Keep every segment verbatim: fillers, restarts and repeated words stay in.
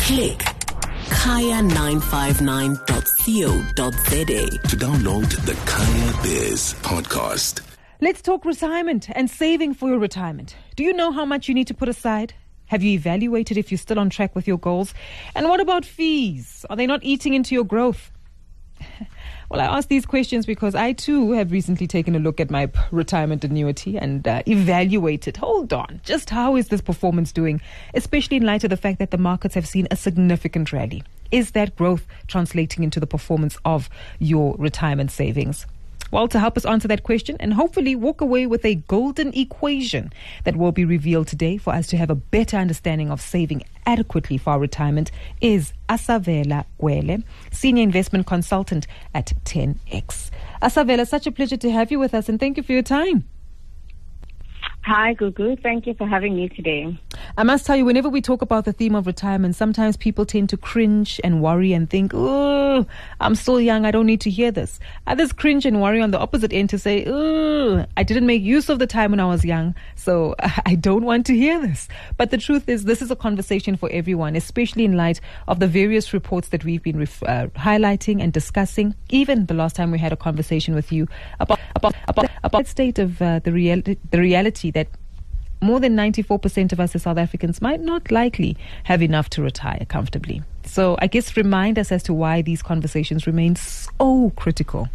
Click kaya nine five nine dot co dot za to download the Kaya Biz podcast. Let's talk retirement and saving for your retirement. Do you know how much you need to put aside? Have you evaluated if you're still on track with your goals? And what about fees? Are they not eating into your growth? Well, I ask these questions because I too have recently taken a look at my retirement annuity and uh, evaluated, hold on, just how is this performance doing, especially in light of the fact that the markets have seen a significant rally. Is that growth translating into the performance of your retirement savings? Well, to help us answer that question and hopefully walk away with a golden equation that will be revealed today for us to have a better understanding of saving adequately for our retirement is Asavela Gwele, Senior Investment Consultant at ten X. Asavela, such a pleasure to have you with us and thank you for your time. Hi, Gugu. Thank you for having me today. I must tell you, whenever we talk about the theme of retirement, sometimes people tend to cringe and worry and think, oh, I'm still young, I don't need to hear this. Others cringe and worry on the opposite end to say, oh, I didn't make use of the time when I was young, so I don't want to hear this. But the truth is, this is a conversation for everyone, especially in light of the various reports that we've been ref- uh, highlighting and discussing. Even the last time we had a conversation with you about about about, about the state of uh, the reality, the reality that more than ninety-four percent of us as South Africans might not likely have enough to retire comfortably. So I guess remind us as to why these conversations remain so critical.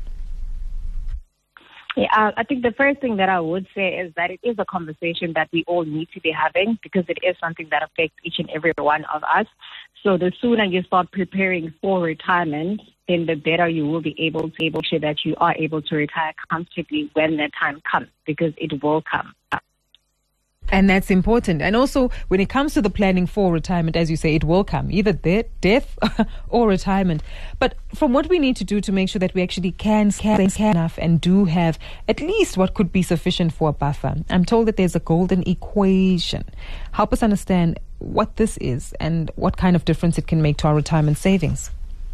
Yeah, uh, I think the first thing that I would say is that it is a conversation that we all need to be having because it is something that affects each and every one of us. So the sooner you start preparing for retirement, then the better you will be able to able sure that you are able to retire comfortably when the time comes, because it will come. And that's important. And also, when it comes to the planning for retirement, as you say, it will come, either de- death or retirement. But from what we need to do to make sure that we actually can save enough and do have at least what could be sufficient for a buffer, I'm told that there's a golden equation. Help us understand what this is and what kind of difference it can make to our retirement savings.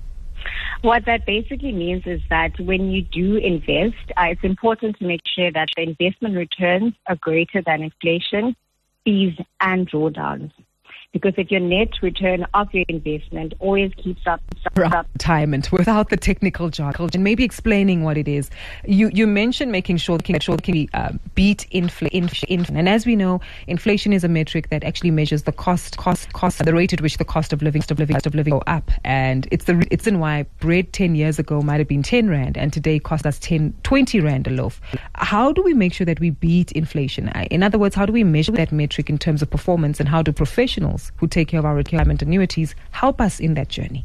What that basically means is that when you do invest, uh, it's important to make sure that the investment returns are greater than inflation, fees, and drawdowns. Because if your net return of your investment always keeps up, up, up retirement without the technical jargon, and maybe explaining what it is. You you mentioned making sure that it can be uh, beat inflation, infl- and as we know, inflation is a metric that actually measures the cost, cost, cost, the rate at which the cost of living, cost of living, cost of living go up, and it's the it's in why bread ten years ago might have been ten rand, and today costs us ten, twenty rand a loaf. How do we make sure that we beat inflation? In other words, how do we measure that metric in terms of performance, and how do professionals who take care of our retirement annuities help us in that journey?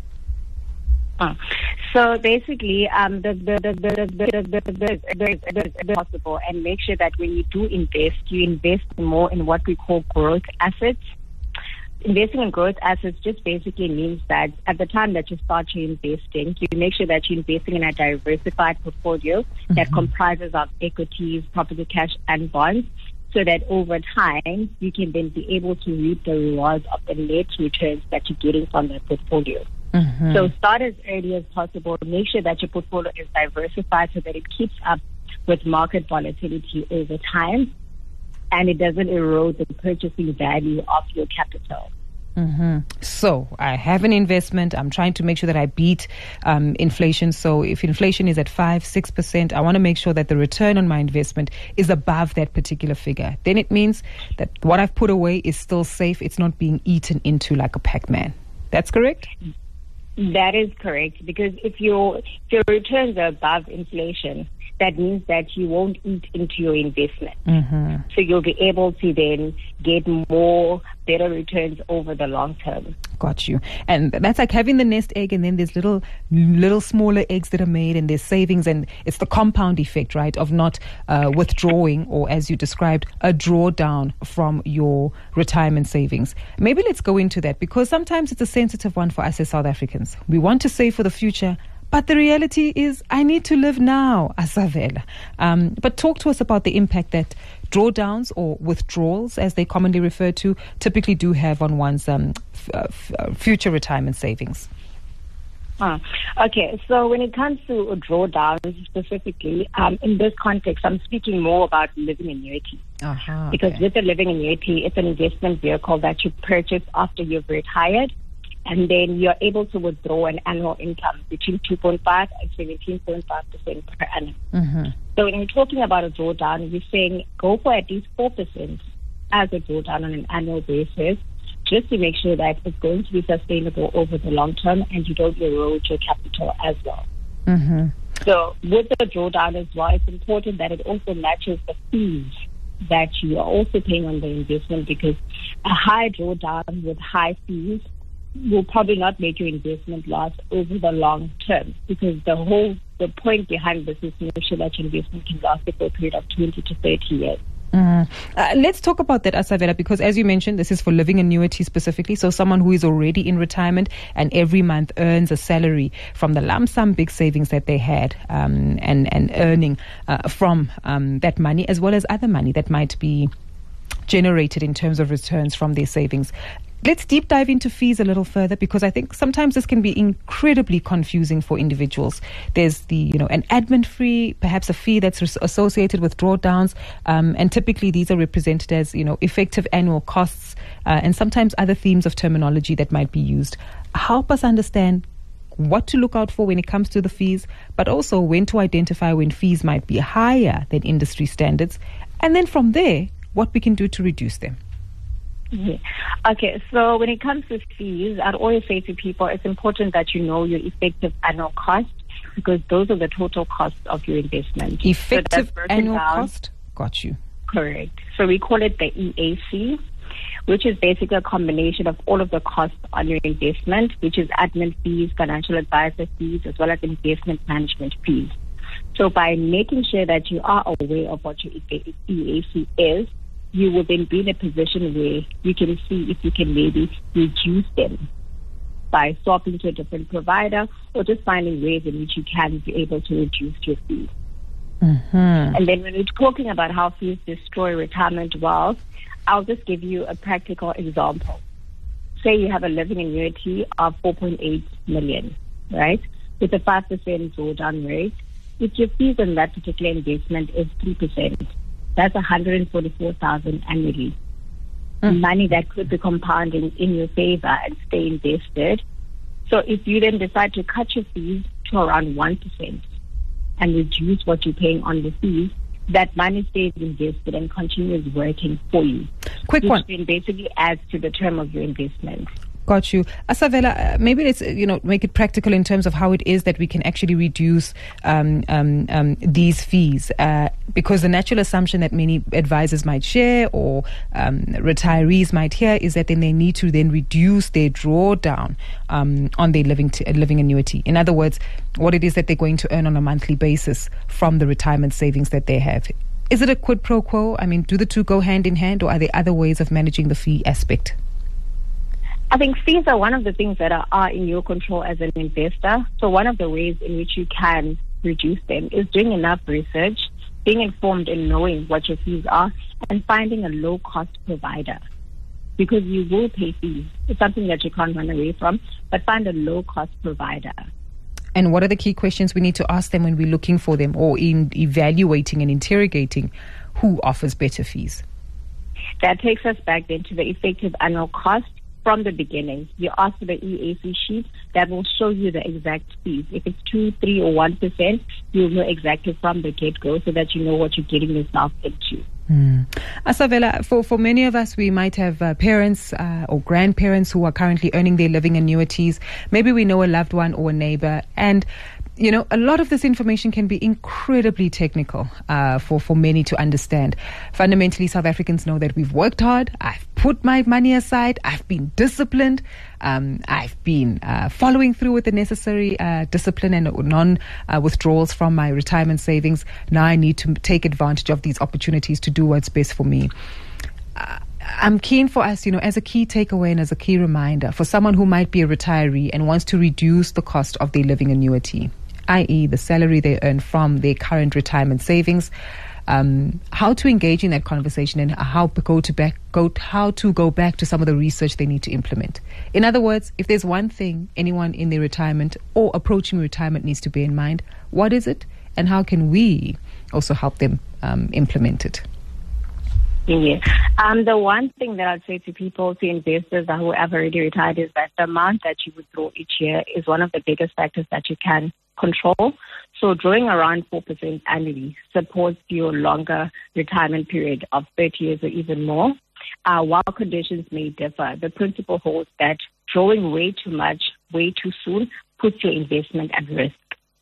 Uh, so basically, um, the the the the the the the the possible, and make sure that when you do invest, you invest more in what we call growth assets. Investing in growth assets just basically means that at the time that you start your investing, you make sure that you're investing in a diversified portfolio mm-hmm. that comprises of equities, property, cash, and bonds, so that over time, you can then be able to reap the rewards of the net returns that you're getting from that portfolio. Mm-hmm. So start as early as possible. Make sure that your portfolio is diversified so that it keeps up with market volatility over time and it doesn't erode the purchasing value of your capital. Mm-hmm. So I have an investment. I'm trying to make sure that I beat um, inflation. So if inflation is at five, six percent, I want to make sure that the return on my investment is above that particular figure. Then it means that what I've put away is still safe. It's not being eaten into like a Pac-Man. That's correct? That is correct. Because if your, if your returns are above inflation, that means that you won't eat into your investment. Mm-hmm. So you'll be able to then get more better returns over the long term. Got you. And that's like having the nest egg, and then there's little little smaller eggs that are made, and there's savings, and it's the compound effect, right, of not uh, withdrawing, or as you described, a drawdown from your retirement savings. Maybe let's go into that, because sometimes it's a sensitive one for us as South Africans. We want to save for the future, but the reality is, I need to live now, Asavela. Um, but talk to us about the impact that drawdowns or withdrawals, as they commonly refer to, typically do have on one's um, f- uh, f- uh, future retirement savings. Uh, okay, so when it comes to drawdowns specifically, um, in this context, I'm speaking more about living annuity. Uh-huh, because okay. with the living annuity, it's an investment vehicle that you purchase after you've retired. and then you're able to withdraw an annual income between two point five and seventeen point five percent per annum. Mm-hmm. So when you're talking about a drawdown, we're saying go for at least four percent as a drawdown on an annual basis, just to make sure that it's going to be sustainable over the long term and you don't erode your capital as well. Mm-hmm. So with the drawdown as well, it's important that it also matches the fees that you are also paying on the investment, because a high drawdown with high fees will probably not make your investment last over the long term, because the whole the point behind this is to make sure that your investment can last for a period of twenty to thirty years. Mm. Uh, let's talk about that, Asavela, because as you mentioned, this is for living annuity specifically. So someone who is already in retirement and every month earns a salary from the lump sum big savings that they had, um, and, and earning uh, from um, that money, as well as other money that might be generated in terms of returns from their savings. Let's deep dive into fees a little further, because I think sometimes this can be incredibly confusing for individuals. There's the, you know, an admin fee, perhaps a fee that's res- associated with drawdowns, um, and typically these are represented as, you know, effective annual costs, uh, and sometimes other themes of terminology that might be used. Help us understand what to look out for when it comes to the fees, but also when to identify when fees might be higher than industry standards, and then from there, what we can do to reduce them. Yeah. Okay, so when it comes to fees, I'd always say to people, it's important that you know your effective annual cost, because those are the total costs of your investment. Effective so annual down. cost? Got you. Correct. So we call it the E A C, which is basically a combination of all of the costs on your investment, which is admin fees, financial advisor fees, as well as investment management fees. So by making sure that you are aware of what your E A C is, you will then be in a position where you can see if you can maybe reduce them by swapping to a different provider, or just finding ways in which you can be able to reduce your fees. Mm-hmm. And then when we're talking about how fees destroy retirement wealth, I'll just give you a practical example. Say you have a living annuity of four point eight million, right? With a five percent drawdown rate. If your fees on that particular investment is three percent, that's one hundred forty-four thousand dollars annually. Mm. Money that could be compounding in your favor and stay invested. So if you then decide to cut your fees to around one percent and reduce what you're paying on the fees, that money stays invested and continues working for you. Quick which one. then basically adds to the term of your investment. Got you. Asavela, uh, maybe let's, uh, you know, make it practical in terms of how it is that we can actually reduce um, um, um, these fees, uh, because the natural assumption that many advisors might share or um, retirees might hear is that then they need to then reduce their drawdown um, on their living t- living annuity. In other words, what it is that they're going to earn on a monthly basis from the retirement savings that they have. Is it a quid pro quo? I mean, do the two go hand in hand, or are there other ways of managing the fee aspect? I think fees are one of the things that are, are in your control as an investor. So one of the ways in which you can reduce them is doing enough research, being informed and knowing what your fees are, and finding a low-cost provider. Because you will pay fees. It's something that you can't run away from, but find a low-cost provider. And what are the key questions we need to ask them when we're looking for them, or in evaluating and interrogating who offers better fees? That takes us back then to the effective annual cost. From the beginning, you ask for the E A C sheet that will show you the exact fees. If it's two, three, or one percent, you'll know exactly from the get-go, so that you know what you're getting yourself into. Mm. Asavela, for, for many of us, we might have uh, parents uh, or grandparents who are currently earning their living annuities. Maybe we know a loved one or a neighbor, and you know, a lot of this information can be incredibly technical uh, for, for many to understand. Fundamentally, South Africans know that we've worked hard. I've put my money aside. I've been disciplined. Um, I've been uh, following through with the necessary uh, discipline and non-withdrawals uh, from my retirement savings. Now I need to take advantage of these opportunities to do what's best for me. Uh, I'm keen for us, you know, as a key takeaway and as a key reminder for someone who might be a retiree and wants to reduce the cost of their living annuity, that is the salary they earn from their current retirement savings, um, how to engage in that conversation and how to go to back, go how to go back to some of the research they need to implement. In other words, if there's one thing anyone in their retirement or approaching retirement needs to bear in mind, what is it, and how can we also help them um, implement it? Yeah. Um, the one thing that I'd say to people, to investors who have already retired, is that the amount that you withdraw each year is one of the biggest factors that you can control. So drawing around four percent annually supports your longer retirement period of thirty years or even more. Uh, while conditions may differ, the principle holds that drawing way too much, way too soon, puts your investment at risk.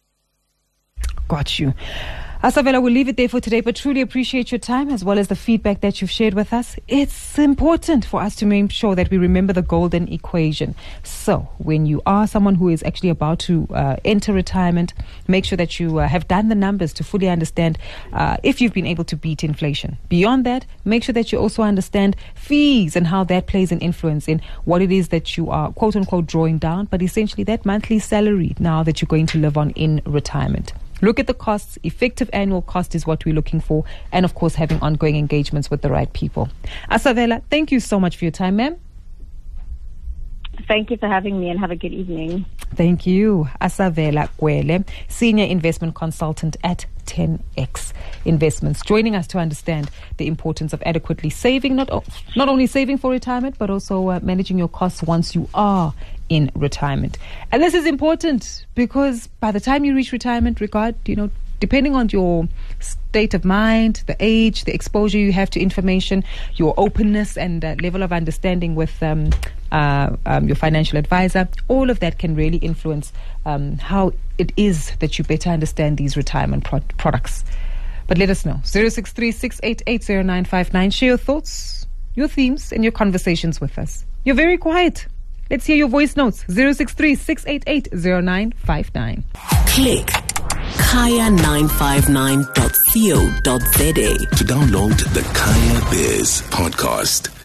Got you. Asavela, we'll leave it there for today, but truly appreciate your time as well as the feedback that you've shared with us. It's important for us to make sure that we remember the golden equation. So when you are someone who is actually about to uh, enter retirement, make sure that you uh, have done the numbers to fully understand uh, if you've been able to beat inflation. Beyond that, make sure that you also understand fees and how that plays an influence in what it is that you are quote unquote drawing down, but essentially that monthly salary now that you're going to live on in retirement. Look at the costs. Effective annual cost is what we're looking for. And, of course, having ongoing engagements with the right people. Asavela, thank you so much for your time, ma'am. Thank you for having me and have a good evening. Thank you. Asavela Kwele, Senior Investment Consultant at ten X Investments, joining us to understand the importance of adequately saving, not, o- not only saving for retirement, but also uh, managing your costs once you are in retirement. And this is important because by the time you reach retirement, regard, you know, depending on your state of mind, the age, the exposure you have to information, your openness and uh, level of understanding with um, uh, um, your financial advisor, all of that can really influence um, how it is that you better understand these retirement pro- products. But let us know. zero six three, six eight eight, zero nine five nine. Share your thoughts, your themes, and your conversations with us. You're very quiet. Let's hear your voice notes. zero six three, six eight eight, zero nine five nine. Click kaya nine five nine dot co dot za to download the Kaya Biz podcast.